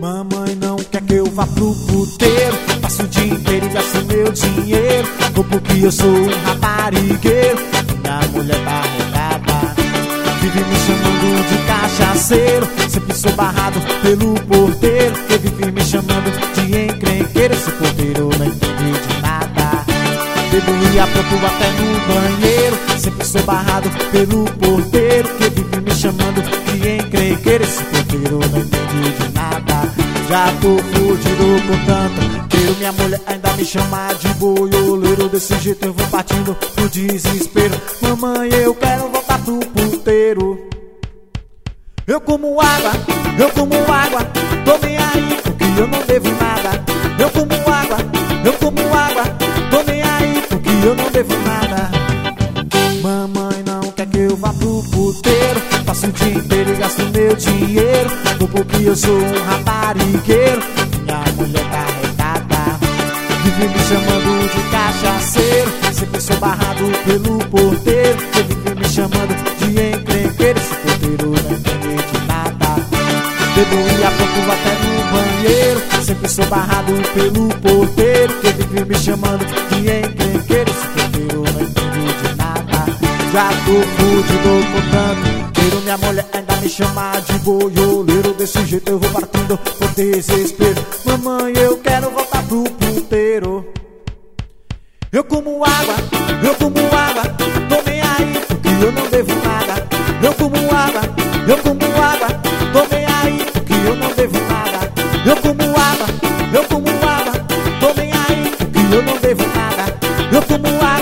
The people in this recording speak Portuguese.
Mamãe não quer que eu vá pro puteiro, passo o dia inteiro e gasto meu dinheiro. Vou porque eu sou um raparigueiro, minha mulher tá arregada, vive me chamando de cachaceiro. Sempre sou barrado pelo porteiro, que vive me chamando de encrenqueiro. Esse porteiro não entende de nada, bebo e apronto até no banheiro. Sempre sou barrado pelo porteiro, que vive me chamando de encrenqueiro. Esse porteiro não entende de nada, já tô fudido com tanto queiro. Minha mulher ainda me chama de boioleiro, desse jeito eu vou partindo pro desespero. Mamãe, eu quero voltar pro puteiro. Eu como água, tô nem aí porque eu não devo nada. Eu como água, tô nem aí porque eu não devo nada. Mamãe não quer que eu vá pro puteiro, passo o dia inteiro e gasto meu dinheiro. Vou porque eu sou um raparigueiro, minha mulher tá arregada, vive me chamando de cachaceiro. Sempre sou barrado pelo porteiro, que vive me chamando de encrenqueiro. Esse porteiro não entende de nada, bebo e apronto até no banheiro. Sempre sou barrado pelo porteiro, que vive me chamando de encrenqueiro. Esse porteiro não entende de nada, já tô fudido com tanto queiro. Minha mulher ainda me chama de boioleiro, desse jeito eu vou partindo por desespero. Mamãe, eu quero voltar pro puteiro. Eu como água, tô nem aí porque eu não devo nada. Eu como água, tô nem aí porque eu não devo nada. Eu como água, tô nem aí porque eu não devo nada. Eu como água.